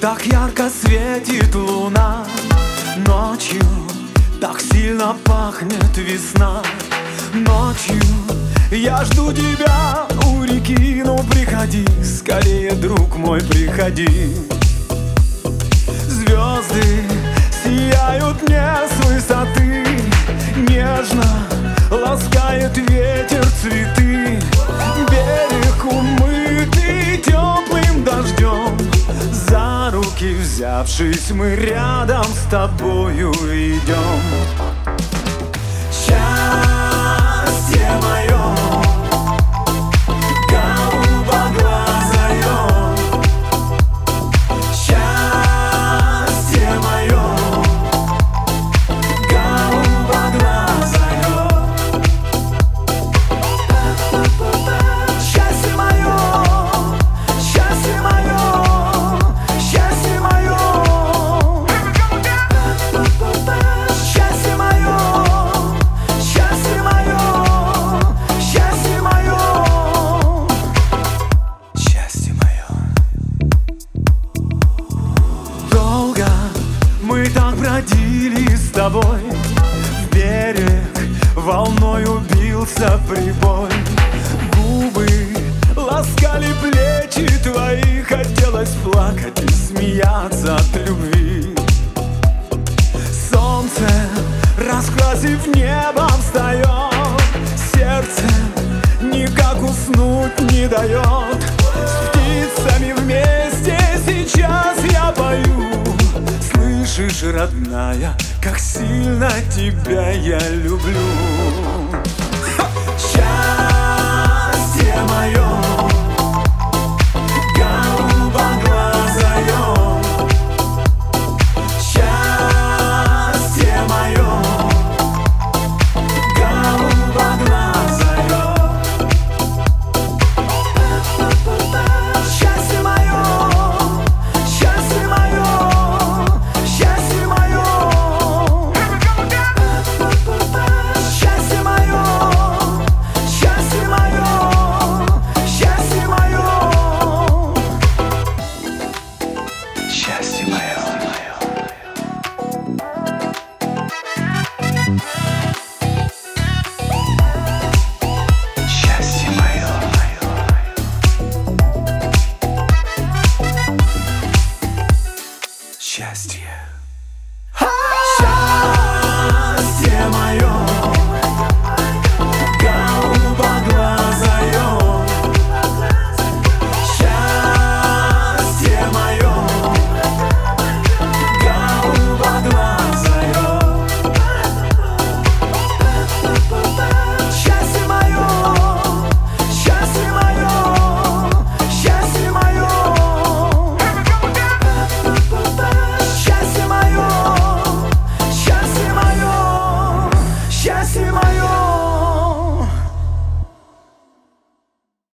Так ярко светит луна, ночью так сильно пахнет весна. Ночью я жду тебя у реки, ну приходи, скорее, друг мой, приходи. Звезды сияют мне с высоты, нежно ласкает ветер цветы. Берег умытый теплым дождем, за руки взявшись, мы рядом с тобою идем. Счастье мое, голубоглазое, счастье мое, голубоглазое, счастье мое, счастье мое, счастье мое, счастье мое, счастье мое, счастье мое, счастье мое. Долго мы так бродили с тобой, в берег волною бился прибой. Губы ласкали плечи твои, хотелось плакать и смеяться от любви. Солнце, раскрасив небо, встает, сердце никак уснуть не дает. С птицами вместе сейчас я пою. Слышишь, родная, как сильно тебя я люблю.